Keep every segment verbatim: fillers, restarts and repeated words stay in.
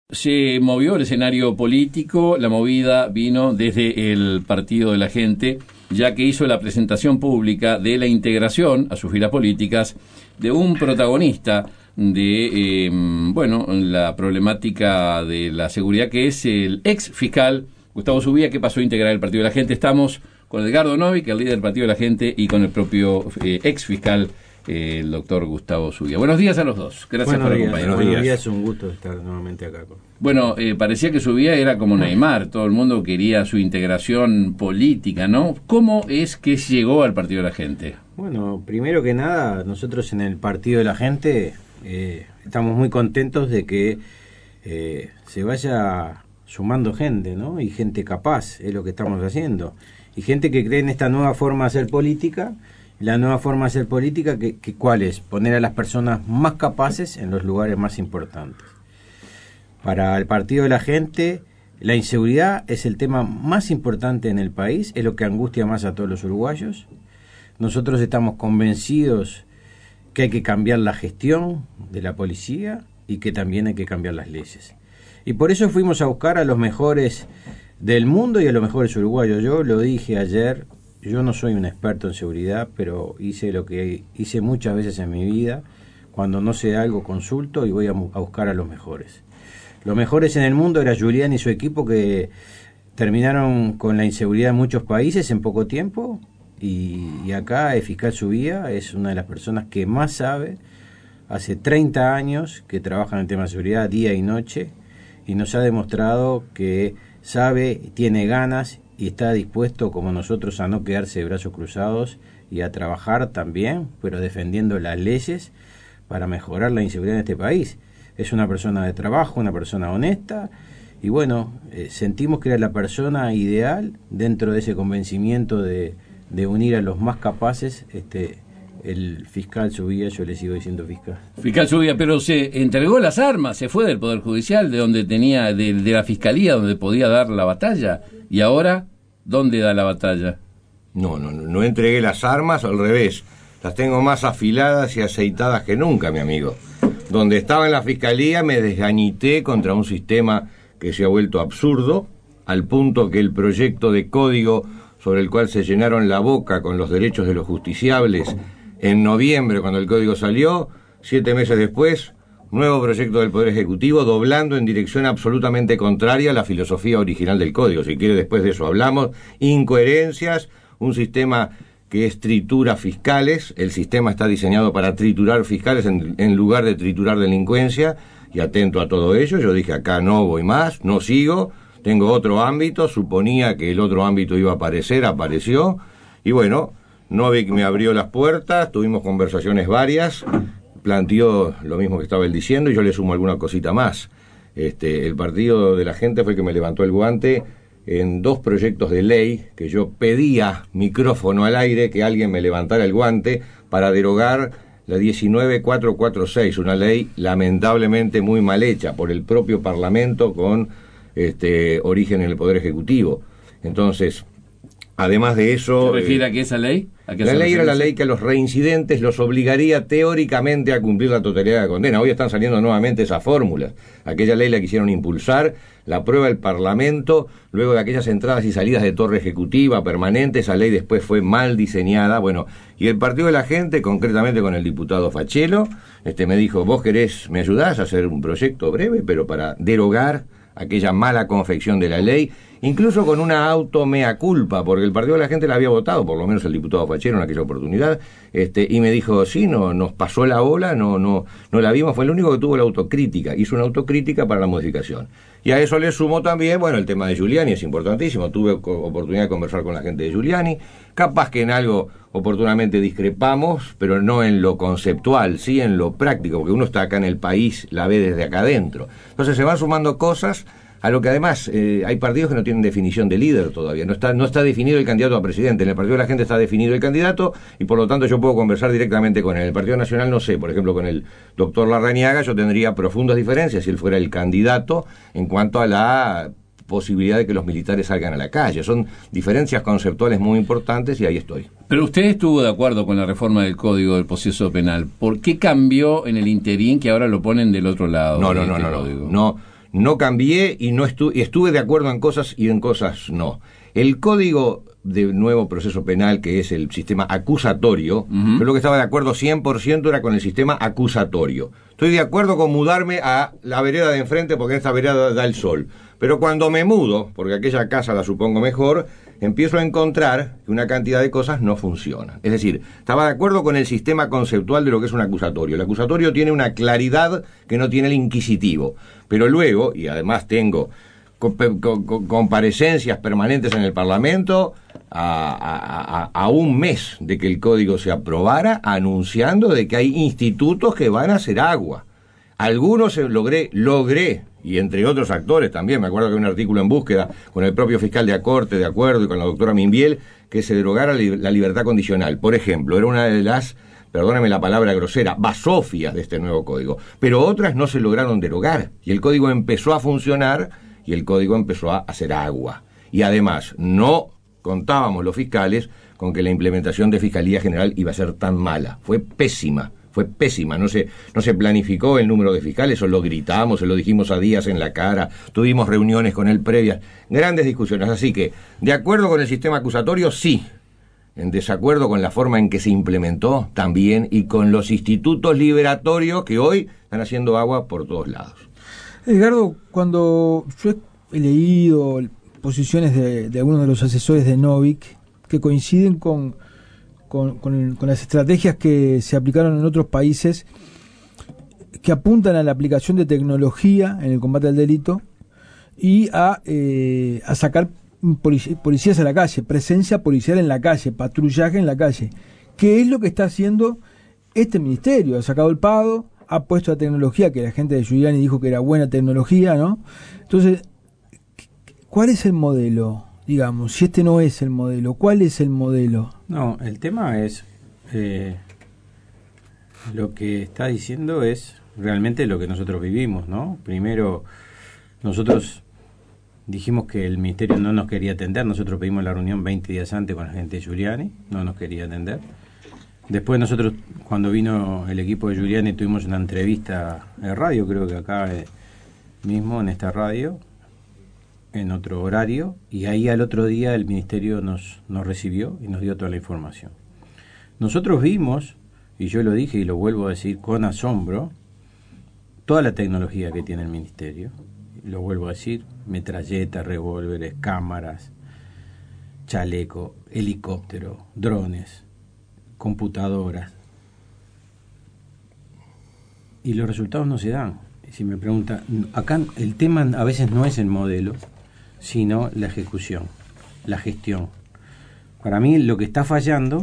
Se movió el escenario político, la movida vino desde el Partido de la Gente, ya que hizo la presentación pública de la integración a sus filas políticas de un protagonista de, eh, bueno, la problemática de la seguridad, que es el ex fiscal Gustavo Zubia, que pasó a integrar el Partido de la Gente. Estamos con Edgardo Novick, el líder del Partido de la Gente, y con el propio eh, ex fiscal, Eh, el doctor Gustavo Zubia. Buenos días a los dos. Gracias Buenos por días, acompañarnos. Buenos días, es un gusto estar nuevamente acá. Bueno, eh, parecía que Zubia era como Neymar, todo el mundo quería su integración política, ¿no? ¿Cómo es que llegó al Partido de la Gente? Bueno, primero que nada, nosotros en el Partido de la Gente eh, estamos muy contentos de que eh, se vaya sumando gente, ¿no? Y gente capaz, es lo que estamos haciendo. Y gente que cree en esta nueva forma de hacer política. La nueva forma de hacer política, que, que ¿cuál es? Poner a las personas más capaces en los lugares más importantes. Para el Partido de la Gente, la inseguridad es el tema más importante en el país, es lo que angustia más a todos los uruguayos. Nosotros estamos convencidos que hay que cambiar la gestión de la policía y que también hay que cambiar las leyes. Y por eso fuimos a buscar a los mejores del mundo y a los mejores uruguayos. Yo lo dije ayer. Yo no soy un experto en seguridad, pero hice lo que hice muchas veces en mi vida. Cuando no sé algo, consulto y voy a, a buscar a los mejores. Los mejores en el mundo era Giuliani y su equipo, que terminaron con la inseguridad en muchos países en poco tiempo. Y, y acá el fiscal Zubia es una de las personas que más sabe. Hace treinta años que trabaja en el tema de seguridad día y noche y nos ha demostrado que sabe, tiene ganas y está dispuesto, como nosotros, a no quedarse de brazos cruzados y a trabajar también, pero defendiendo las leyes para mejorar la inseguridad en este país. Es una persona de trabajo, una persona honesta, y bueno, eh, sentimos que era la persona ideal dentro de ese convencimiento de, de unir a los más capaces. este El fiscal Zubia, yo le sigo diciendo fiscal. Fiscal Zubia, pero se entregó las armas, se fue del Poder Judicial, de donde tenía, de, de la Fiscalía, donde podía dar la batalla, y ahora, ¿dónde da la batalla? No, no, no entregué las armas, al revés, las tengo más afiladas y aceitadas que nunca, mi amigo. Donde estaba en la Fiscalía me desgañité contra un sistema que se ha vuelto absurdo, al punto que el proyecto de código sobre el cual se llenaron la boca con los derechos de los justiciables en noviembre, cuando el código salió, siete meses después, nuevo proyecto del Poder Ejecutivo, doblando en dirección absolutamente contraria a la filosofía original del código. Si quiere, después de eso hablamos. Incoherencias, un sistema que es tritura fiscales, el sistema está diseñado para triturar fiscales en, en lugar de triturar delincuencia, y atento a todo ello, yo dije, acá no voy más, no sigo, tengo otro ámbito, suponía que el otro ámbito iba a aparecer, apareció, y bueno, Novick me abrió las puertas, tuvimos conversaciones varias, planteó lo mismo que estaba él diciendo y yo le sumo alguna cosita más. Este, el Partido de la Gente fue el que me levantó el guante en dos proyectos de ley que yo pedía micrófono al aire que alguien me levantara el guante para derogar la diecinueve mil cuatrocientos cuarenta y seis, una ley lamentablemente muy mal hecha por el propio Parlamento con este, origen en el Poder Ejecutivo. Entonces, además de eso... ¿Se refiere eh, a que esa ley? ¿A qué la ley era la ley que a los reincidentes los obligaría teóricamente a cumplir la totalidad de la condena. Hoy están saliendo nuevamente esas fórmulas. Aquella ley la quisieron impulsar, la aprueba el Parlamento, luego de aquellas entradas y salidas de torre ejecutiva permanente, esa ley después fue mal diseñada. Bueno, y el Partido de la Gente, concretamente con el diputado Fachelo, este me dijo, vos querés, me ayudás a hacer un proyecto breve, pero para derogar aquella mala confección de la ley, incluso con una auto mea culpa, porque el Partido de la Gente la había votado, por lo menos el diputado Fachero en aquella oportunidad, este, y me dijo, sí, no, nos pasó la bola, no, no, no la vimos, fue el único que tuvo la autocrítica, hizo una autocrítica para la modificación. Y a eso le sumo también, bueno, el tema de Giuliani es importantísimo, tuve oportunidad de conversar con la gente de Giuliani, capaz que en algo oportunamente discrepamos, pero no en lo conceptual, sí en lo práctico, porque uno está acá en el país, la ve desde acá adentro. Entonces se van sumando cosas, a lo que además eh, hay partidos que no tienen definición de líder todavía, no está no está definido el candidato a presidente. En el Partido de la Gente está definido el candidato y por lo tanto yo puedo conversar directamente con él. En el Partido Nacional no sé, por ejemplo con el doctor Larrañaga yo tendría profundas diferencias si él fuera el candidato en cuanto a la posibilidad de que los militares salgan a la calle. Son diferencias conceptuales muy importantes y ahí estoy. Pero usted estuvo de acuerdo con la reforma del Código del Proceso Penal. ¿Por qué cambió en el interín que ahora lo ponen del otro lado? No, no, no, no, no, no. no cambié y no estu- y estuve de acuerdo en cosas y en cosas no. El código de nuevo proceso penal, que es el sistema acusatorio, uh-huh. yo lo que estaba de acuerdo cien por ciento era con el sistema acusatorio. Estoy de acuerdo con mudarme a la vereda de enfrente porque en esta vereda da el sol. Pero cuando me mudo, porque aquella casa la supongo mejor, empiezo a encontrar que una cantidad de cosas no funcionan. Es decir, estaba de acuerdo con el sistema conceptual de lo que es un acusatorio. El acusatorio tiene una claridad que no tiene el inquisitivo. Pero luego, y además tengo comparecencias permanentes en el Parlamento a, a, a, a un mes de que el código se aprobara, anunciando de que hay institutos que van a hacer agua. Algunos logré, logré, y entre otros actores también, me acuerdo que hay un artículo en Búsqueda con el propio fiscal de Acorte, de acuerdo, y con la doctora Minbiel, que se derogara la libertad condicional. Por ejemplo, era una de las, perdóname la palabra grosera, basofias de este nuevo código. Pero otras no se lograron derogar, y el código empezó a funcionar, y el código empezó a hacer agua. Y además, no contábamos los fiscales con que la implementación de Fiscalía General iba a ser tan mala. Fue pésima, fue pésima. No se, no se planificó el número de fiscales, o lo gritamos, se lo dijimos a Díaz en la cara, tuvimos reuniones con él previas, grandes discusiones. Así que, de acuerdo con el sistema acusatorio, sí. En desacuerdo con la forma en que se implementó, también, y con los institutos liberatorios que hoy están haciendo agua por todos lados. Edgardo, cuando yo he leído posiciones de, de algunos de los asesores de Novik que coinciden con, con, con, con las estrategias que se aplicaron en otros países que apuntan a la aplicación de tecnología en el combate al delito y a, eh, a sacar polic- policías a la calle, presencia policial en la calle, patrullaje en la calle, que es lo que está haciendo este ministerio. Ha sacado el pago, ha puesto la tecnología, que la gente de Giuliani dijo que era buena tecnología, ¿no? Entonces, ¿cuál es el modelo? Digamos, si este no es el modelo, ¿cuál es el modelo? No, el tema es, eh, lo que está diciendo es realmente lo que nosotros vivimos, ¿no? Primero, nosotros dijimos que el ministerio no nos quería atender, nosotros pedimos la reunión veinte días antes con la gente de Giuliani, no nos quería atender. Después nosotros, cuando vino el equipo de Giuliani, tuvimos una entrevista de radio, creo que acá eh, mismo, en esta radio, en otro horario, y ahí al otro día el ministerio nos, nos recibió y nos dio toda la información. Nosotros vimos, y yo lo dije y lo vuelvo a decir con asombro, toda la tecnología que tiene el ministerio, lo vuelvo a decir, metralletas, revólveres, cámaras, chaleco, helicóptero, drones, computadoras, y los resultados no se dan. Si me pregunta, acá el tema a veces no es el modelo, sino la ejecución, la gestión. Para mí lo que está fallando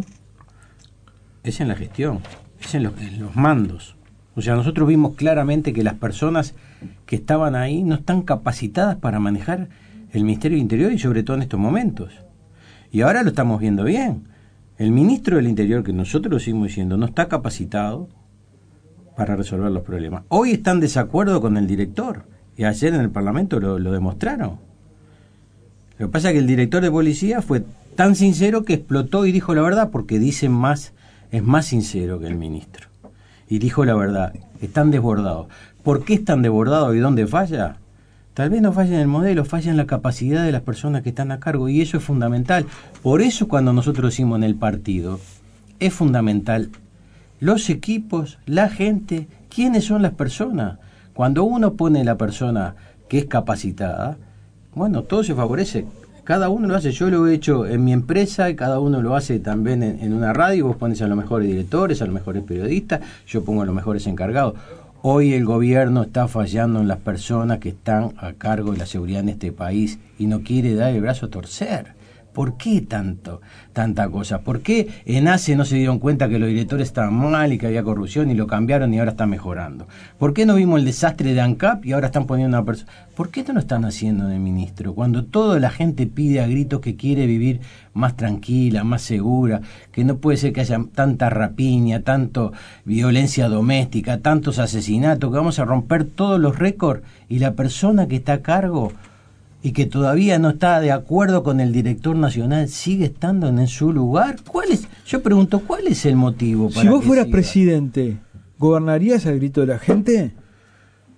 es en la gestión, es en los, en los mandos. O sea, nosotros vimos claramente que las personas que estaban ahí no están capacitadas para manejar el Ministerio del Interior, y sobre todo en estos momentos. Y ahora lo estamos viendo bien. El ministro del Interior, que nosotros lo seguimos diciendo, no está capacitado para resolver los problemas. Hoy está en desacuerdo con el director, y ayer en el Parlamento lo, lo demostraron. Lo que pasa es que el director de policía fue tan sincero que explotó y dijo la verdad, porque dice más, es más sincero que el ministro. Y dijo la verdad, están desbordados. ¿Por qué están desbordados y dónde falla? Tal vez no falla en el modelo, falla en la capacidad de las personas que están a cargo, y eso es fundamental. Por eso cuando nosotros decimos en el partido, es fundamental los equipos, la gente, quiénes son las personas. Cuando uno pone la persona que es capacitada, bueno, todo se favorece. Cada uno lo hace. Yo lo he hecho en mi empresa y cada uno lo hace también en, en una radio. Vos pones a los mejores directores, a los mejores periodistas, yo pongo a los mejores encargados. Hoy el gobierno está fallando en las personas que están a cargo de la seguridad en este país y no quiere dar el brazo a torcer. ¿Por qué tanto, tanta cosa? ¿Por qué en ACE no se dieron cuenta que los directores estaban mal y que había corrupción y lo cambiaron y ahora está mejorando? ¿Por qué no vimos el desastre de ANCAP y ahora están poniendo una persona? ¿Por qué esto no están haciendo de ministro? Cuando toda la gente pide a gritos que quiere vivir más tranquila, más segura, que no puede ser que haya tanta rapiña, tanto violencia doméstica, tantos asesinatos, que vamos a romper todos los récords, y la persona que está a cargo y que todavía no está de acuerdo con el director nacional sigue estando en su lugar? ¿Cuál es? Yo pregunto, ¿cuál es el motivo para Si vos que fueras siga? presidente, ¿gobernarías al grito de la gente?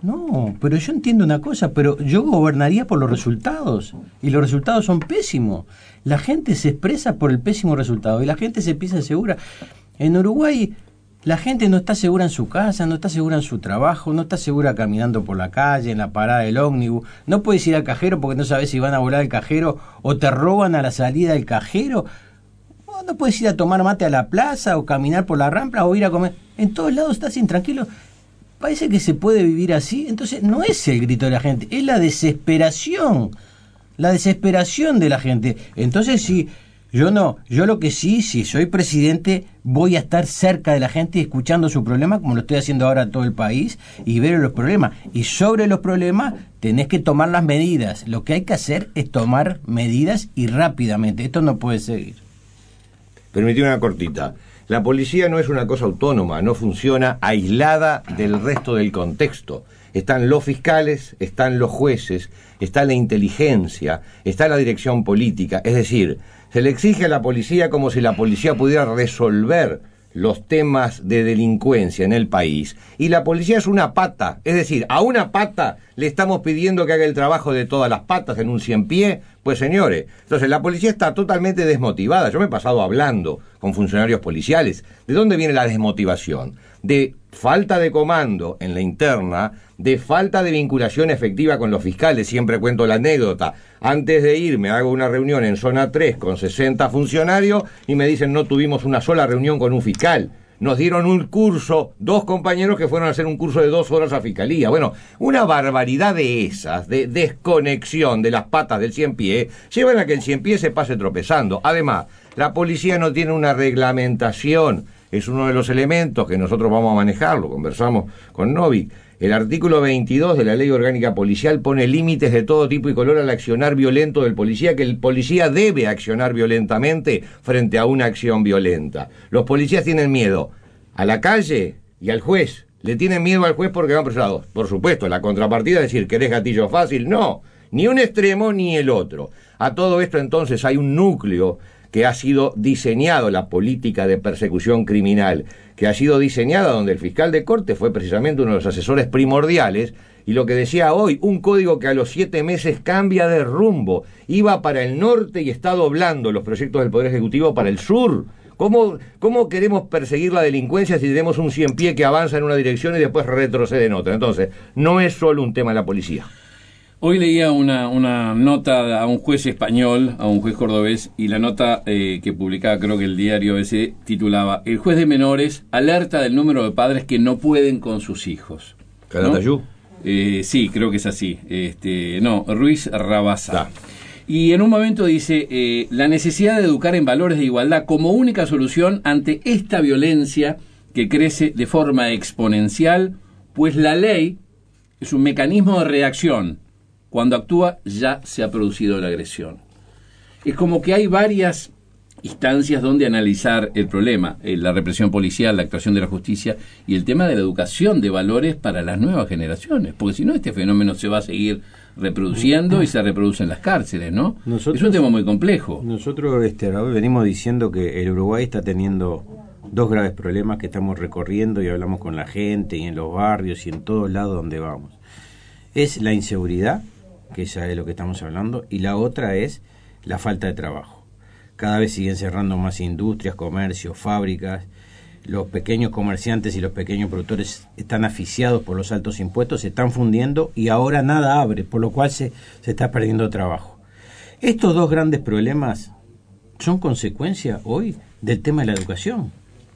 No, pero yo entiendo una cosa, pero yo gobernaría por los resultados, y los resultados son pésimos. La gente se expresa por el pésimo resultado, y la gente se piensa segura. En Uruguay, la gente no está segura en su casa, no está segura en su trabajo, no está segura caminando por la calle, en la parada del ómnibus. No puedes ir al cajero porque no sabes si van a volar el cajero o te roban a la salida del cajero. No, no puedes ir a tomar mate a la plaza o caminar por la rampa o ir a comer. En todos lados estás intranquilo. Parece que se puede vivir así. Entonces no es el grito de la gente, es la desesperación. La desesperación de la gente. Entonces sí, yo no, yo lo que sí, si soy presidente, voy a estar cerca de la gente y escuchando su problema, como lo estoy haciendo ahora en todo el país, y ver los problemas. Y sobre los problemas tenés que tomar las medidas. Lo que hay que hacer es tomar medidas y rápidamente. Esto no puede seguir. Permitime una cortita. La policía no es una cosa autónoma, no funciona aislada del resto del contexto. Están los fiscales, están los jueces, está la inteligencia, está la dirección política. Es decir, se le exige a la policía como si la policía pudiera resolver los temas de delincuencia en el país. Y la policía es una pata, es decir, a una pata le estamos pidiendo que haga el trabajo de todas las patas en un cien pies. Pues señores, entonces la policía está totalmente desmotivada. Yo me he pasado hablando con funcionarios policiales. ¿De dónde viene la desmotivación? De falta de comando en la interna, de falta de vinculación efectiva con los fiscales. Siempre cuento la anécdota. Antes de irme hago una reunión en zona tres con sesenta funcionarios y me dicen no tuvimos una sola reunión con un fiscal. Nos dieron un curso, dos compañeros que fueron a hacer un curso de dos horas a fiscalía. Bueno, una barbaridad de esas, de desconexión de las patas del cien pies, llevan a que el cien pies se pase tropezando. Además, la policía no tiene una reglamentación. Es uno de los elementos que nosotros vamos a manejar, lo conversamos con Novik. El artículo veintidós de la Ley Orgánica Policial pone límites de todo tipo y color al accionar violento del policía, que el policía debe accionar violentamente frente a una acción violenta. Los policías tienen miedo a la calle y al juez. Le tienen miedo al juez porque van presionados. Por supuesto, la contrapartida es decir, ¿querés gatillo fácil? No, ni un extremo ni el otro. A todo esto entonces hay un núcleo que ha sido diseñado, la política de persecución criminal, que ha sido diseñada donde el fiscal de corte fue precisamente uno de los asesores primordiales, y lo que decía hoy, un código que a los siete meses cambia de rumbo, iba para el norte y está doblando los proyectos del Poder Ejecutivo para el sur. ¿Cómo, cómo queremos perseguir la delincuencia si tenemos un cien pies que avanza en una dirección y después retrocede en otra? Entonces, no es solo un tema de la policía. Hoy leía una, una nota a un juez español, a un juez cordobés, y la nota eh, que publicaba, creo que el diario ese, titulaba: el juez de menores alerta del número de padres que no pueden con sus hijos. ¿Calatayú? ¿No? Eh, sí, creo que es así. Este, no, Ruiz Rabasa. Da. Y en un momento dice, eh, la necesidad de educar en valores de igualdad como única solución ante esta violencia que crece de forma exponencial, pues la ley es un mecanismo de reacción. Cuando actúa ya se ha producido la agresión. Es como que hay varias instancias donde analizar el problema, eh, la represión policial, la actuación de la justicia y el tema de la educación de valores para las nuevas generaciones, porque si no este fenómeno se va a seguir reproduciendo y se reproduce en las cárceles, ¿no? Nosotros, es un tema muy complejo. Nosotros, este, Raúl, venimos diciendo que el Uruguay está teniendo dos graves problemas que estamos recorriendo y hablamos con la gente y en los barrios y en todos lados donde vamos. Es la inseguridad, que ya es lo que estamos hablando, y la otra es la falta de trabajo. Cada vez siguen cerrando más industrias, comercios, fábricas. Los pequeños comerciantes y los pequeños productores están asfixiados por los altos impuestos, se están fundiendo y ahora nada abre, por lo cual se, se está perdiendo trabajo. Estos dos grandes problemas son consecuencia hoy del tema de la educación.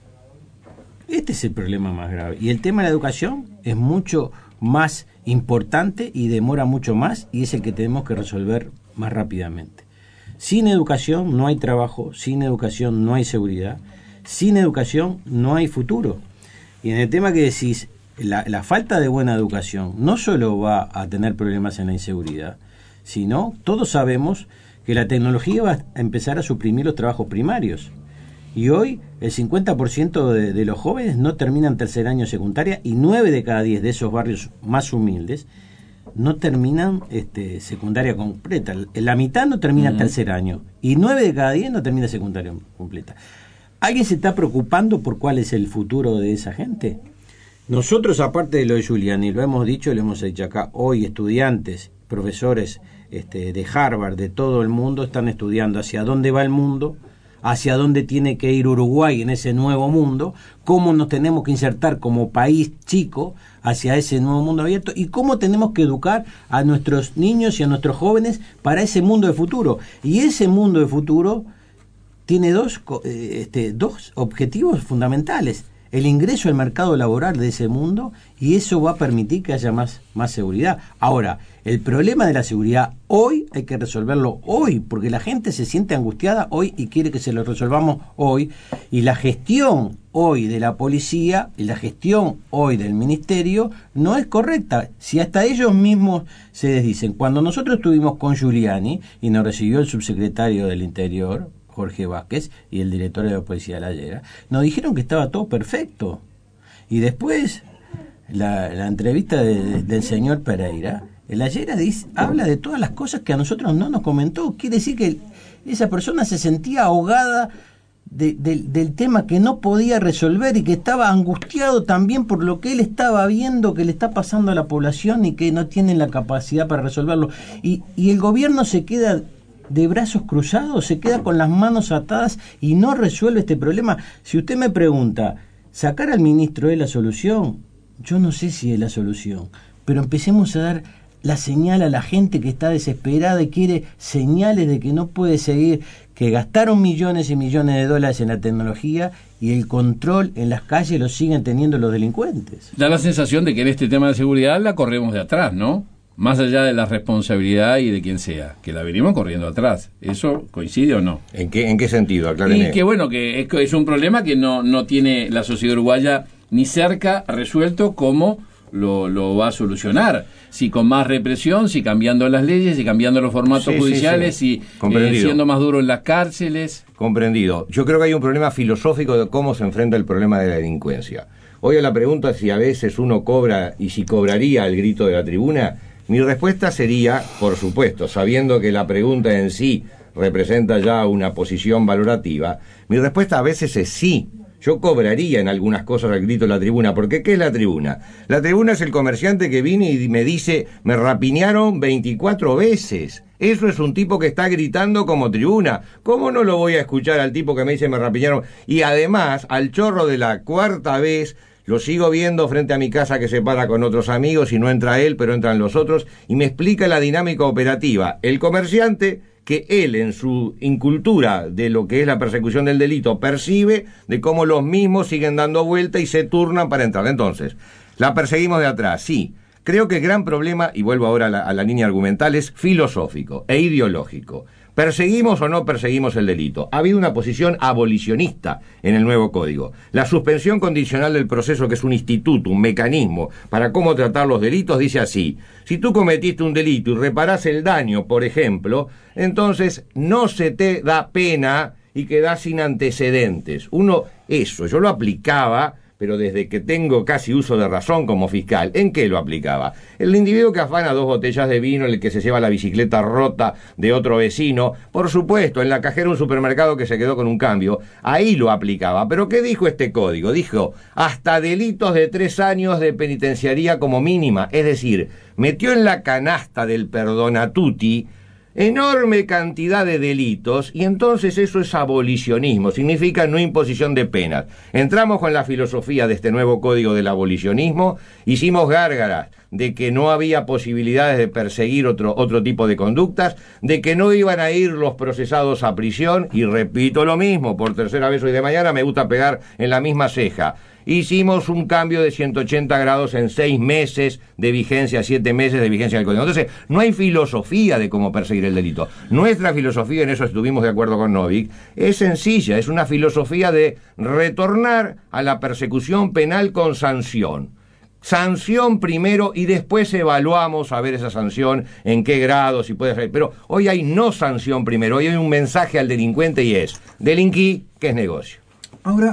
Este es el problema más grave. Y el tema de la educación es mucho más importante y demora mucho más y es el que tenemos que resolver más rápidamente. Sin educación no hay trabajo, sin educación no hay seguridad, sin educación no hay futuro. Y en el tema que decís, la, la falta de buena educación no solo va a tener problemas en la inseguridad, sino todos sabemos que la tecnología va a empezar a suprimir los trabajos primarios. Y hoy el cincuenta por ciento de, de los jóvenes no terminan tercer año secundaria y nueve de cada diez de esos barrios más humildes no terminan este, secundaria completa. La mitad no termina uh-huh. tercer año y nueve de cada diez no termina secundaria completa. ¿Alguien se está preocupando por cuál es el futuro de esa gente? Nosotros, aparte de lo de Giuliani, lo hemos dicho, lo hemos dicho acá, hoy estudiantes, profesores este, de Harvard, de todo el mundo, están estudiando hacia dónde va el mundo, hacia dónde tiene que ir Uruguay en ese nuevo mundo, cómo nos tenemos que insertar como país chico hacia ese nuevo mundo abierto y cómo tenemos que educar a nuestros niños y a nuestros jóvenes para ese mundo de futuro. Y ese mundo de futuro tiene dos, este, dos objetivos fundamentales: el ingreso al mercado laboral de ese mundo, y eso va a permitir que haya más, más seguridad. Ahora, el problema de la seguridad hoy hay que resolverlo hoy, porque la gente se siente angustiada hoy y quiere que se lo resolvamos hoy, y la gestión hoy de la policía y la gestión hoy del ministerio no es correcta. Si hasta ellos mismos se desdicen. Cuando nosotros estuvimos con Giuliani y nos recibió el subsecretario del Interior, Jorge Vázquez, y el director de la Policía de la Llera, nos dijeron que estaba todo perfecto. Y después, la, la entrevista de, del señor Pereira, el Llera dice, habla de todas las cosas que a nosotros no nos comentó. Quiere decir que esa persona se sentía ahogada de, de, del tema que no podía resolver y que estaba angustiado también por lo que él estaba viendo que le está pasando a la población y que no tienen la capacidad para resolverlo. Y, y el gobierno se queda de brazos cruzados, se queda con las manos atadas y no resuelve este problema. Si usted me pregunta, ¿sacar al ministro es la solución? Yo no sé si es la solución, pero empecemos a dar la señal a la gente que está desesperada y quiere señales de que no puede seguir, que gastaron millones y millones de dólares en la tecnología y el control en las calles lo siguen teniendo los delincuentes. Da la sensación de que en este tema de seguridad la corremos de atrás, ¿no? Más allá de la responsabilidad y de quien sea, que la venimos corriendo atrás. ¿Eso coincide o no? ¿En qué, en qué sentido? Aclárenme. Y que bueno, que es, es un problema que no, no tiene la sociedad uruguaya ni cerca resuelto como lo, lo va a solucionar. Si con más represión, si cambiando las leyes, si cambiando los formatos sí, judiciales, sí, sí. si eh, siendo más duro en las cárceles. Comprendido. Yo creo que hay un problema filosófico de cómo se enfrenta el problema de la delincuencia. Hoy a la pregunta si a veces uno cobra y si cobraría el grito de la tribuna, mi respuesta sería, por supuesto, sabiendo que la pregunta en sí representa ya una posición valorativa, mi respuesta a veces es sí. Yo cobraría en algunas cosas el grito de la tribuna, porque ¿qué es la tribuna? La tribuna es el comerciante que viene y me dice, me rapiñaron veinticuatro veces. Eso es un tipo que está gritando como tribuna. ¿Cómo no lo voy a escuchar al tipo que me dice me rapiñaron? Y además, al chorro de la cuarta vez, lo sigo viendo frente a mi casa que se para con otros amigos y no entra él, pero entran los otros, y me explica la dinámica operativa. El comerciante, que él en su incultura de lo que es la persecución del delito, percibe de cómo los mismos siguen dando vuelta y se turnan para entrar. Entonces, la perseguimos de atrás, sí. Creo que el gran problema, y vuelvo ahora a la, a la línea argumental, es filosófico e ideológico. ¿Perseguimos o no perseguimos el delito? Ha habido una posición abolicionista en el nuevo código. La suspensión condicional del proceso, que es un instituto, un mecanismo para cómo tratar los delitos, dice así: si tú cometiste un delito y reparás el daño, por ejemplo, entonces no se te da pena y quedás sin antecedentes. Uno, eso, yo lo aplicaba, pero desde que tengo casi uso de razón como fiscal. ¿En qué lo aplicaba? El individuo que afana dos botellas de vino, el que se lleva la bicicleta rota de otro vecino, por supuesto, en la cajera de un supermercado que se quedó con un cambio, ahí lo aplicaba. ¿Pero qué dijo este código? Dijo, hasta delitos de tres años de penitenciaría como mínima, es decir, metió en la canasta del perdona tutti enorme cantidad de delitos, y entonces eso es abolicionismo, significa no imposición de penas. Entramos con la filosofía de este nuevo código del abolicionismo, hicimos gárgaras de que no había posibilidades de perseguir otro, otro tipo de conductas, de que no iban a ir los procesados a prisión, y repito lo mismo, por tercera vez hoy de mañana, me gusta pegar en la misma ceja. Hicimos un cambio de ciento ochenta grados en seis meses de vigencia, siete meses de vigencia del código. Entonces, no hay filosofía de cómo perseguir el delito. Nuestra filosofía, en eso estuvimos de acuerdo con Novik, es sencilla, es una filosofía de retornar a la persecución penal con sanción. Sanción primero y después evaluamos a ver esa sanción, en qué grado, si puede ser. Pero hoy hay no sanción primero, hoy hay un mensaje al delincuente y es, delinquí, que es negocio. Ahora,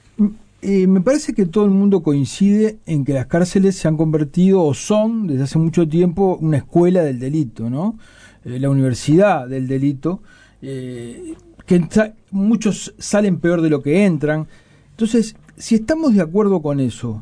Eh, me parece que todo el mundo coincide en que las cárceles se han convertido o son desde hace mucho tiempo una escuela del delito, ¿no? Eh, la universidad del delito, eh, que entra, muchos salen peor de lo que entran. Entonces, si estamos de acuerdo con eso,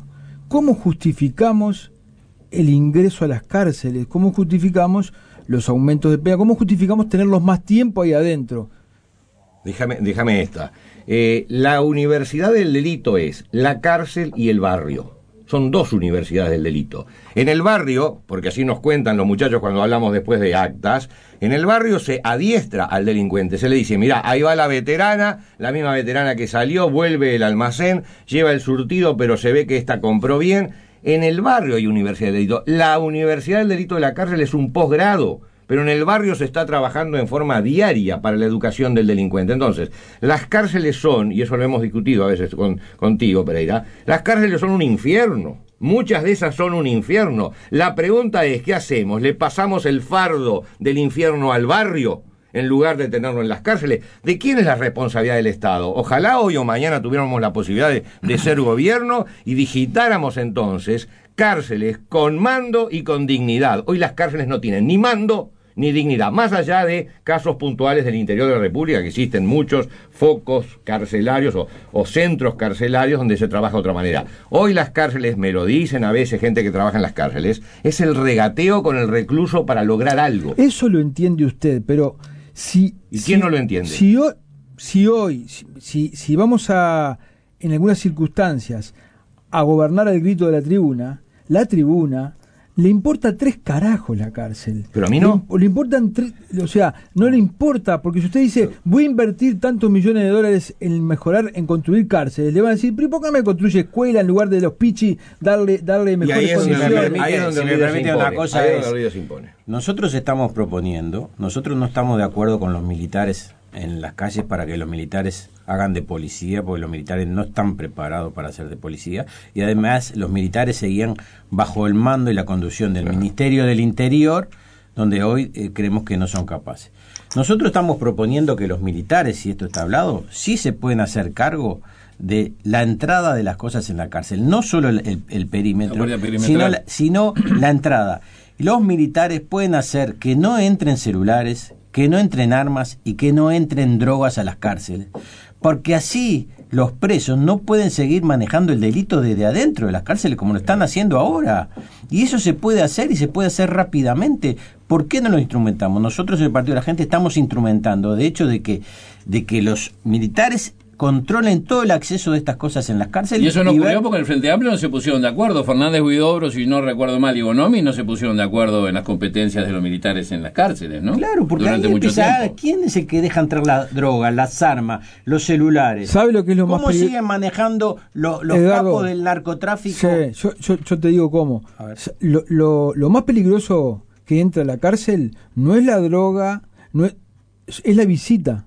¿cómo justificamos el ingreso a las cárceles? ¿Cómo justificamos los aumentos de pena? ¿Cómo justificamos tenerlos más tiempo ahí adentro? Déjame, déjame esta. Eh, la universidad del delito es la cárcel y el barrio. Son dos universidades del delito. En el barrio, porque así nos cuentan los muchachos cuando hablamos después de actas, en el barrio se adiestra al delincuente. Se le dice, mirá, ahí va la veterana, la misma veterana que salió, vuelve el almacén, lleva el surtido, pero se ve que esta compró bien. En el barrio hay universidad del delito. La universidad del delito de la cárcel es un posgrado, pero en el barrio se está trabajando en forma diaria para la educación del delincuente. Entonces, las cárceles son, y eso lo hemos discutido a veces con, contigo, Pereira, las cárceles son un infierno. Muchas de esas son un infierno. La pregunta es, ¿qué hacemos? ¿Le pasamos el fardo del infierno al barrio en lugar de tenerlo en las cárceles? ¿De quién es la responsabilidad del Estado? Ojalá hoy o mañana tuviéramos la posibilidad de, de ser gobierno y digitáramos entonces cárceles con mando y con dignidad. Hoy las cárceles no tienen ni mando ni dignidad, más allá de casos puntuales del interior de la República, que existen muchos focos carcelarios o, o centros carcelarios donde se trabaja de otra manera. Hoy las cárceles, me lo dicen a veces gente que trabaja en las cárceles, es el regateo con el recluso para lograr algo. Eso lo entiende usted, pero si... ¿Y si, quién no lo entiende? Si, ho, si hoy, si, si, si vamos a, en algunas circunstancias, a gobernar al grito de la tribuna, la tribuna... Le importa tres carajos la cárcel. Pero a mí no. Le, le importan tres, o sea, no le importa, porque si usted dice, voy a invertir tantos millones de dólares en mejorar, en construir cárceles, le van a decir, pero ¿por qué me construye escuela en lugar de los pichis, darle, darle mejores condiciones? Ahí es donde me permite una cosa, es, nosotros estamos proponiendo, nosotros no estamos de acuerdo con los militares en las calles para que los militares hagan de policía, porque los militares no están preparados para hacer de policía, y además los militares seguían bajo el mando y la conducción del claro. Ministerio del Interior, donde hoy eh, creemos que no son capaces. Nosotros estamos proponiendo que los militares, si esto está hablado, sí se pueden hacer cargo de la entrada de las cosas en la cárcel, no solo el, el, el perímetro, sino la, sino la entrada. Los militares pueden hacer que no entren celulares, que no entren armas y que no entren drogas a las cárceles, porque así los presos no pueden seguir manejando el delito desde adentro de las cárceles como lo están haciendo ahora, y eso se puede hacer y se puede hacer rápidamente. ¿Por qué no lo instrumentamos? Nosotros en el Partido de la Gente estamos instrumentando, de hecho, de que, de que los militares controlen todo el acceso de estas cosas en las cárceles. Y eso no y ocurrió ver... porque el Frente Amplio no se pusieron de acuerdo. Fernández Huidobro, si no recuerdo mal, y Bonomi no se pusieron de acuerdo en las competencias de los militares en las cárceles, ¿no? Claro, porque durante ahí mucho empieza, tiempo. ¿Quién es el que deja entrar la droga, las armas, los celulares? ¿Sabe lo que es lo más ¿Cómo peligroso? siguen manejando lo, los Edgardo, capos del narcotráfico? Sí, yo, yo, yo te digo cómo. Lo, lo, lo más peligroso que entra a la cárcel no es la droga, no es, es la visita.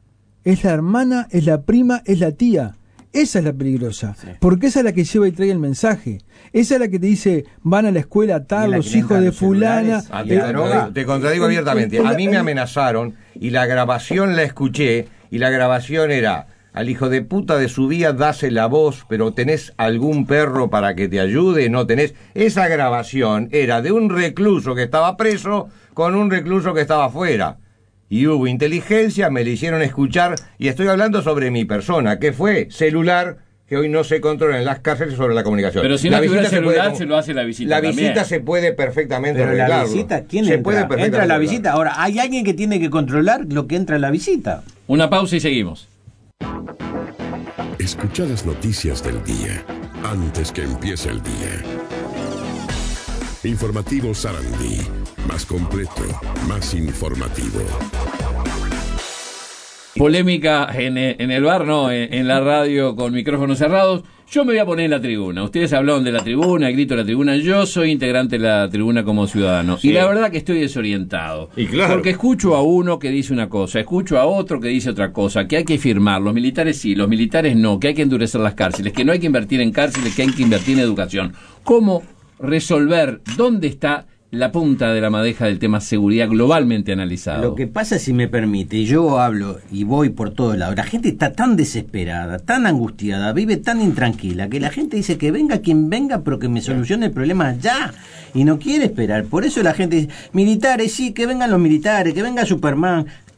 Es la hermana, es la prima, es la tía. Esa es la peligrosa. Sí. Porque esa es la que lleva y trae el mensaje. Esa es la que te dice, van a la escuela tal, los hijos de fulana. Ah, te, contradigo, te contradigo abiertamente. A mí me amenazaron y la grabación la escuché y la grabación era, al hijo de puta de su vida dase la voz, pero tenés algún perro para que te ayude, no tenés. Esa grabación era de un recluso que estaba preso con un recluso que estaba afuera. Y hubo inteligencia, me le hicieron escuchar, y estoy hablando sobre mi persona, que fue celular, que hoy no se controla en las cárceles sobre la comunicación. Pero si no tuviera celular, se, puede, se lo hace la visita La también. visita se puede perfectamente Pero arreglarlo. la visita, ¿quién se entra? Puede perfectamente entra la arreglarlo. visita. Ahora, hay alguien que tiene que controlar lo que entra en la visita. Una pausa y seguimos. Escucha las noticias del día, antes que empiece el día. Informativo Sarandí, más completo, más informativo. Polémica en, en el bar, no, en, en la radio con micrófonos cerrados. Yo me voy a poner en la tribuna. Ustedes hablaron de la tribuna, el grito de la tribuna. Yo soy integrante de la tribuna como ciudadano. Sí. Y la verdad que estoy desorientado. Y claro. Porque escucho a uno que dice una cosa, escucho a otro que dice otra cosa, que hay que firmar. Los militares sí, los militares no, que hay que endurecer las cárceles, que no hay que invertir en cárceles, que hay que invertir en educación. ¿Cómo resolver dónde está la punta de la madeja del tema seguridad globalmente analizado? Lo que pasa, si me permite, yo hablo y voy por todos lados, la gente está tan desesperada, tan angustiada, vive tan intranquila, que la gente dice que venga quien venga, pero que me solucione el problema ya, y no quiere esperar. Por eso la gente dice, militares, sí, que vengan los militares, que venga Superman.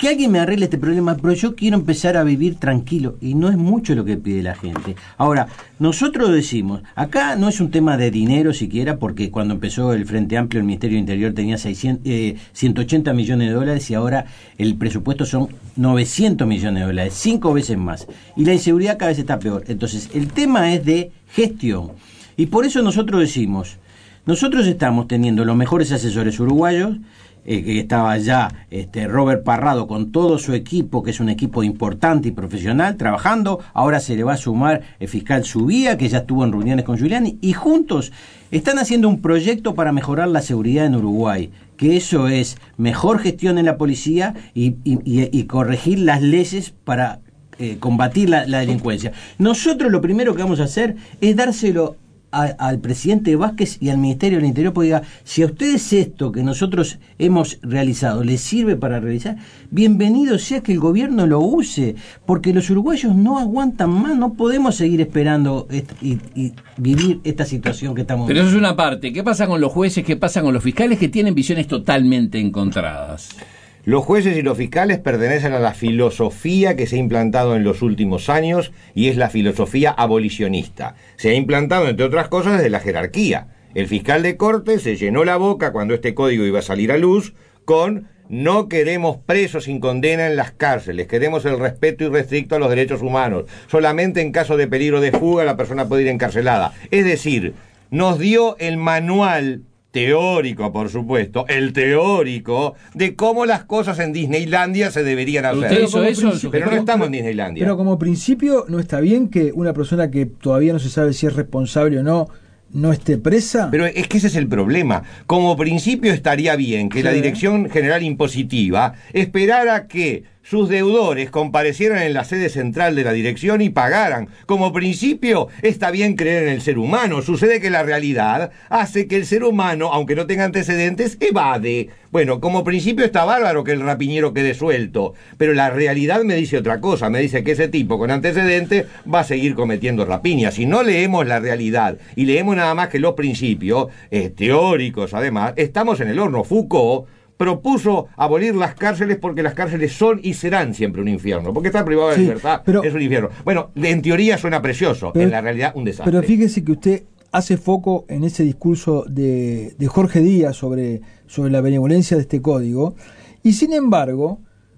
que alguien me arregle este problema, pero yo quiero empezar a vivir tranquilo, y no es mucho lo que pide la gente. Ahora, nosotros decimos, acá no es un tema de dinero siquiera, porque cuando empezó el Frente Amplio, el Ministerio del Interior tenía seiscientos, eh, ciento ochenta millones de dólares, y ahora el presupuesto son novecientos millones de dólares, cinco veces más, y la inseguridad cada vez está peor. Entonces, el tema es de gestión, y por eso nosotros decimos, nosotros estamos teniendo los mejores asesores uruguayos, Eh, que estaba ya este, Robert Parrado con todo su equipo, que es un equipo importante y profesional, trabajando. Ahora se le va a sumar el fiscal Subía, que ya estuvo en reuniones con Giuliani, y juntos están haciendo un proyecto para mejorar la seguridad en Uruguay, que eso es mejor gestión en la policía y, y, y, y corregir las leyes para eh, combatir la, la delincuencia. Nosotros lo primero que vamos a hacer es dárselo A, al presidente Vázquez y al Ministerio del Interior, porque diga, si a ustedes esto que nosotros hemos realizado les sirve para realizar, bienvenido sea que el gobierno lo use, porque los uruguayos no aguantan más, no podemos seguir esperando est- y, y vivir esta situación que estamos Pero eso es una parte. ¿Qué pasa con los jueces? ¿Qué pasa con los fiscales que tienen visiones totalmente encontradas? Los jueces y los fiscales pertenecen a la filosofía que se ha implantado en los últimos años, y es la filosofía abolicionista. Se ha implantado, entre otras cosas, desde la jerarquía. El fiscal de corte se llenó la boca cuando este código iba a salir a luz con: no queremos presos sin condena en las cárceles, queremos el respeto irrestricto a los derechos humanos. Solamente en caso de peligro de fuga la persona puede ir encarcelada. Es decir, nos dio el manual teórico, por supuesto, el teórico de cómo las cosas en Disneylandia se deberían hacer. ¿Usted hizo eso en su Pero no gestión? estamos en Disneylandia. Pero como principio, ¿no está bien que una persona que todavía no se sabe si es responsable o no, no esté presa? Pero es que ese es el problema. Como principio estaría bien que Sí. la Dirección General Impositiva esperara que sus deudores comparecieran en la sede central de la dirección y pagaran. Como principio, está bien creer en el ser humano. Sucede que la realidad hace que el ser humano, aunque no tenga antecedentes, evade. Bueno, como principio está bárbaro que el rapiñero quede suelto, pero la realidad me dice otra cosa. Me dice que ese tipo con antecedentes va a seguir cometiendo rapiñas. Si no leemos la realidad y leemos nada más que los principios, eh, teóricos además, estamos en el horno. Foucault propuso abolir las cárceles porque las cárceles son y serán siempre un infierno, porque estar privado de Sí, libertad pero- es un infierno. Bueno, en teoría suena precioso, Pero- en la realidad un desastre. Pero fíjese que usted hace foco en ese discurso de, de Jorge Díaz sobre, sobre la benevolencia de este código, y sin embargo,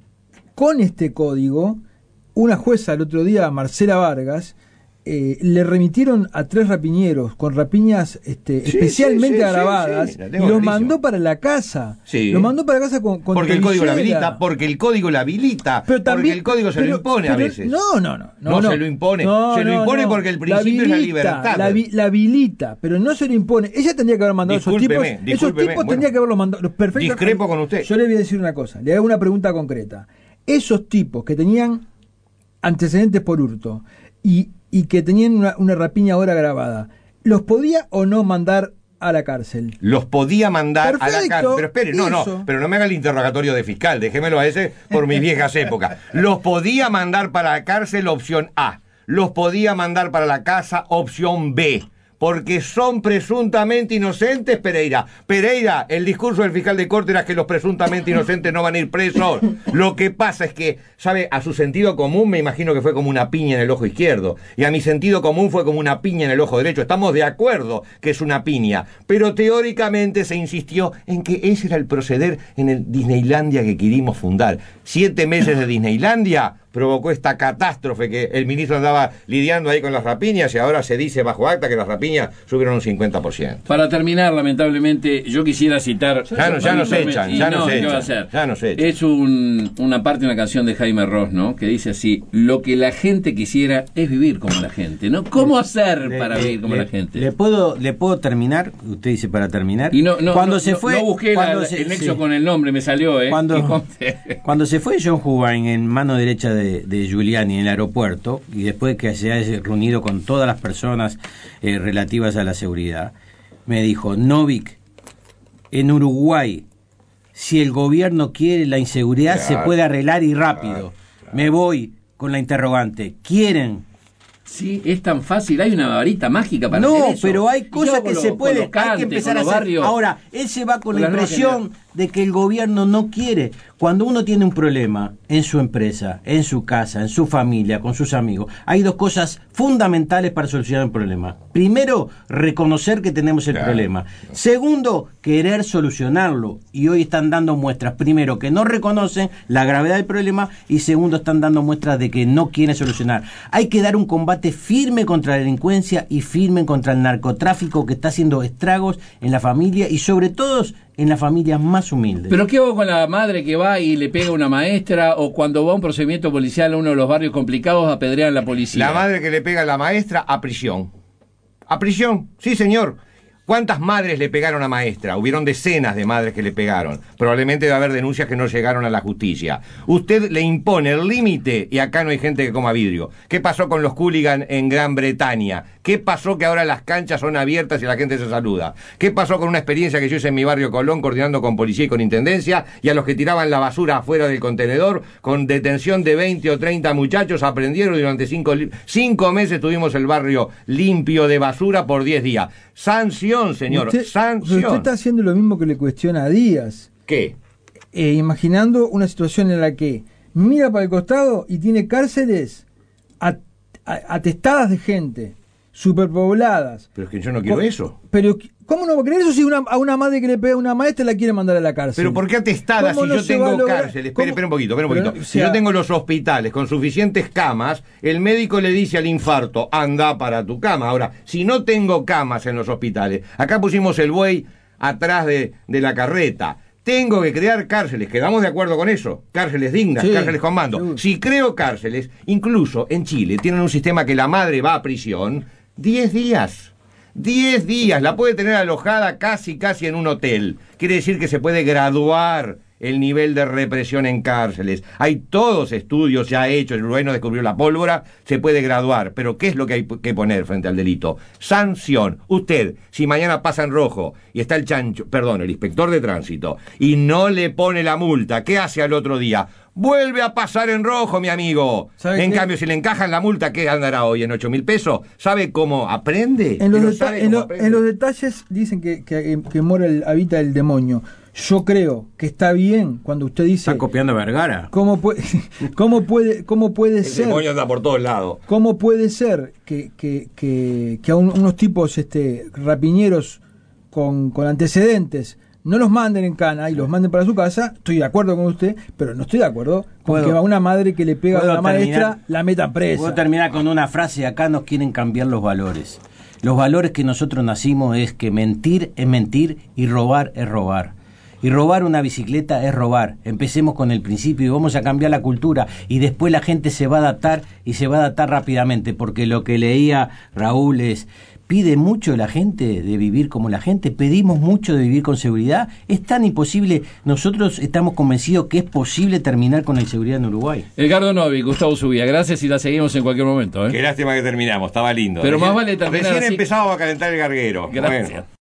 con este código, una jueza el otro día, Marcela Vargas, eh, le remitieron a tres rapiñeros con rapiñas este, Sí, especialmente sí, sí, agravadas, sí, sí, la y tengo los clarísimo. mandó para la casa. Sí. Lo mandó para la casa con, con porque el código la tobillera. habilita, porque el código la habilita, Pero también, porque el código se pero- lo impone a pero- veces. No, no, no. No se lo impone, se lo impone porque el principio es la libertad. La, vi- la habilita, pero no se lo impone. Ella tendría que haber mandado a esos tipos. Discúlpeme, Esos discúlpeme, tipos bueno. tendría que haberlos mandado. Perfecto. Discrepo con usted. Yo le voy a decir una cosa, le hago una pregunta concreta. Esos tipos que tenían antecedentes por hurto y, y que tenían una, una rapiña ahora grabada, ¿los podía o no mandar a la cárcel? Los podía mandar a la Perfecto, cárcel. Pero espere, no, eso. no, pero no me haga el interrogatorio de fiscal, déjemelo a ese por mis viejas épocas. Los podía mandar para la cárcel, opción A. Los podía mandar para la casa, opción B. Porque son presuntamente inocentes, Pereira. Pereira, el discurso del fiscal de corte era que los presuntamente inocentes no van a ir presos. Lo que pasa es que, ¿sabe? A su sentido común me imagino que fue como una piña en el ojo izquierdo. Y a mi sentido común fue como una piña en el ojo derecho. Estamos de acuerdo que es una piña. Pero teóricamente se insistió en que ese era el proceder en el Disneylandia que queríamos fundar. Siete meses de Disneylandia provocó esta catástrofe que el ministro andaba lidiando ahí con las rapiñas, y ahora se dice bajo acta que las rapiñas subieron un cincuenta por ciento. Para terminar, lamentablemente, yo quisiera citar... Ya no- ya nos echan, Y ya no, nos ¿qué echan, va a hacer? ya nos echan. Es un, una parte de una canción de Jaime Ross, ¿no? Que dice así: lo que la gente quisiera es vivir como la gente, ¿no? ¿Cómo hacer Le- para le- vivir como le- la gente? ¿Le puedo, le puedo terminar? Usted dice para terminar. Y no, no, cuando no, se no- fue, no busqué la- cuando la- se- el nexo sí. con el nombre, me salió, ¿eh? Cuando, Y conté. cuando se fue John Hubain en mano derecha de, de Giuliani en el aeropuerto, y después que se haya reunido con todas las personas eh, relativas a la seguridad, me dijo: Novik, en Uruguay, si el gobierno quiere, la inseguridad Claro, se puede arreglar y rápido. claro, claro. Me voy con la interrogante. ¿Quieren? Sí, es tan fácil, hay una varita mágica para No, hacer eso. pero hay ¿Y qué cosas hago que con se los- puede, con los hay cantes, que empezar con a los hacer. barrios? Ahora, él se va con Con la las nuevas impresión de que el gobierno no quiere. Cuando uno tiene un problema en su empresa, en su casa, en su familia, con sus amigos, hay dos cosas fundamentales para solucionar un problema. Primero, reconocer que tenemos el claro. problema. Segundo, querer solucionarlo. Y hoy están dando muestras, primero, que no reconocen la gravedad del problema, y segundo, están dando muestras de que no quieren solucionar. Hay que dar un combate firme contra la delincuencia y firme contra el narcotráfico, que está haciendo estragos en la familia y sobre todo en las familias más humildes. ¿Pero qué hago con la madre que va y le pega a una maestra, o cuando va a un procedimiento policial a uno de los barrios complicados apedrean a la policía? La madre que le pega a la maestra, a prisión. A prisión, sí señor. ¿Cuántas madres le pegaron a maestra? Hubieron decenas de madres que le pegaron. Probablemente debe haber denuncias que no llegaron a la justicia. Usted le impone el límite y acá no hay gente que coma vidrio. ¿Qué pasó con los hooligans en Gran Bretaña? ¿Qué pasó que ahora las canchas son abiertas y la gente se saluda? ¿Qué pasó con una experiencia que yo hice en mi barrio Colón coordinando con policía y con intendencia, y a los que tiraban la basura afuera del contenedor, con detención de veinte o treinta muchachos, aprendieron y durante cinco, cinco meses tuvimos el barrio limpio de basura por diez días? Sanción, señor, usted, sanción. Usted está haciendo lo mismo que le cuestiona a Díaz. ¿Qué? Eh, imaginando una situación en la que mira para el costado y tiene cárceles at, a, atestadas de gente, superpobladas. Pero es que yo no quiero ¿Cómo, eso. Pero, ¿cómo no va a querer eso si una, a una madre que le pega a una maestra la quiere mandar a la cárcel? Pero ¿por qué atestadas si no yo tengo lograr... cárcel? Espere, espere un poquito, espere un Pero, poquito. o sea... Si yo tengo los hospitales con suficientes camas, el médico le dice al infarto, anda para tu cama. Ahora, si no tengo camas en los hospitales, acá pusimos el buey atrás de, de la carreta. Tengo que crear cárceles, ¿quedamos de acuerdo con eso? Cárceles dignas, sí, cárceles con mando. Seguro. Si creo cárceles, incluso en Chile tienen un sistema que la madre va a prisión diez días. diez días, la puede tener alojada casi, casi en un hotel. Quiere decir que se puede graduar el nivel de represión en cárceles. Hay todos estudios ya hechos, el Uruguay no descubrió la pólvora, se puede graduar. Pero ¿qué es lo que hay que poner frente al delito? Sanción. Usted, si mañana pasa en rojo y está el chancho, perdón, el inspector de tránsito, y no le pone la multa, ¿qué hace al otro día? Vuelve a pasar en rojo, mi amigo. En qué? Cambio, si le encajan la multa, ¿qué andará hoy? ¿En ocho mil pesos? ¿Sabe cómo aprende? En los, deta en, lo, aprende? en los detalles dicen que, que, que mora el, habita el demonio. Yo creo que está bien cuando usted dice... ¿Está copiando a Vergara? ¿Cómo puede, cómo puede, cómo puede el ser... El demonio anda por todos lados. ¿Cómo puede ser que, que, que, que a un, unos tipos este, rapiñeros con, con antecedentes no los manden en cana y los manden para su casa? Estoy de acuerdo con usted, pero no estoy de acuerdo con que a una madre que le pega a una maestra la meta presa. Puedo terminar con una frase: acá nos quieren cambiar los valores. Los valores que nosotros nacimos es que mentir es mentir y robar es robar. Y robar una bicicleta es robar. Empecemos con el principio y vamos a cambiar la cultura, y después la gente se va a adaptar y se va a adaptar rápidamente, porque lo que leía Raúl es... Pide mucho la gente de vivir como la gente, pedimos mucho de vivir con seguridad. Es tan imposible, nosotros estamos convencidos que es posible terminar con la inseguridad en Uruguay. Edgardo Novik, Gustavo Zubia, gracias, y la seguimos en cualquier momento. ¿eh? Qué lástima que terminamos, estaba lindo. Pero recién, más vale terminar Recién así. Empezaba a calentar el garguero. Gracias. Bueno.